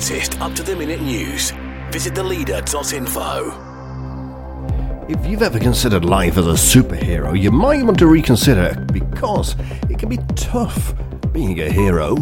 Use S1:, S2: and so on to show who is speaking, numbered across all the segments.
S1: latest up-to-the-minute news, visit theleader.info.
S2: If you've ever considered life as a superhero, you might want to reconsider, because it can be tough being a hero.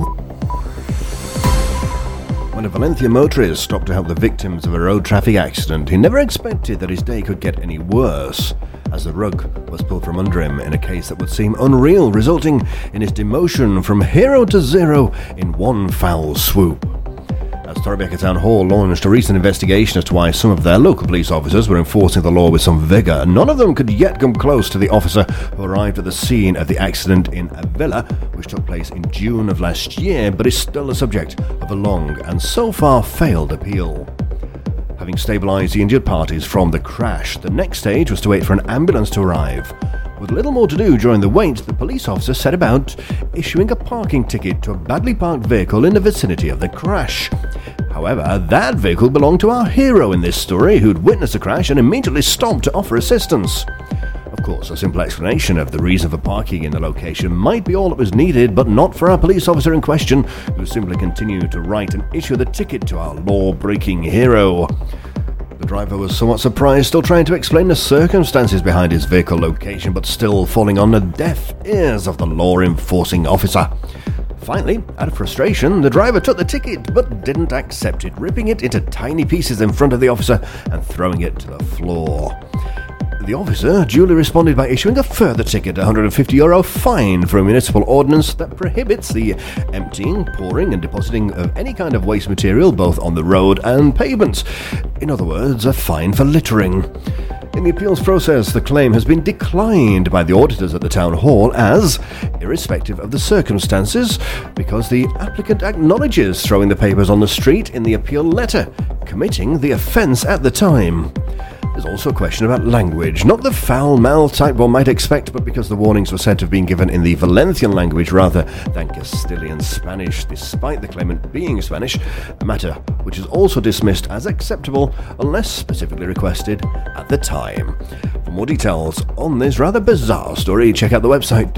S2: When a Valencia motorist stopped to help the victims of a road traffic accident, he never expected that his day could get any worse, as the rug was pulled from under him in a case that would seem unreal, resulting in his demotion from hero to zero in one foul swoop. As Torrebecca Town Hall launched a recent investigation as to why some of their local police officers were enforcing the law with some vigour, none of them could yet come close to the officer who arrived at the scene of the accident in Avila, which took place in June of last year, but is still the subject of a long and so far failed appeal. Having stabilised the injured parties from the crash, the next stage was to wait for an ambulance to arrive. With little more to do during the wait, the police officer set about issuing a parking ticket to a badly parked vehicle in the vicinity of the crash. However, that vehicle belonged to our hero in this story, who'd witnessed the crash and immediately stopped to offer assistance. Of course, a simple explanation of the reason for parking in the location might be all that was needed, but not for our police officer in question, who simply continued to write and issue the ticket to our law-breaking hero. The driver was somewhat surprised, still trying to explain the circumstances behind his vehicle location, but still falling on the deaf ears of the law-enforcing officer. Finally, out of frustration, the driver took the ticket, but didn't accept it, ripping it into tiny pieces in front of the officer and throwing it to the floor. The officer duly responded by issuing a further ticket, a €150 fine for a municipal ordinance that prohibits the emptying, pouring and depositing of any kind of waste material both on the road and pavements. In other words, a fine for littering. In the appeals process, the claim has been declined by the auditors at the town hall as irrespective of the circumstances, because the applicant acknowledges throwing the papers on the street in the appeal letter, committing the offence at the time. There's also a question about language, not the foul-mouthed type one might expect, but because the warnings were said to have been given in the Valencian language rather than Castilian Spanish, despite the claimant being Spanish, a matter which is also dismissed as acceptable unless specifically requested at the time. For more details on this rather bizarre story, check out the website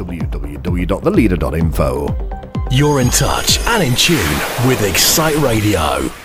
S2: www.theleader.info.
S1: You're in touch and in tune with Excite Radio.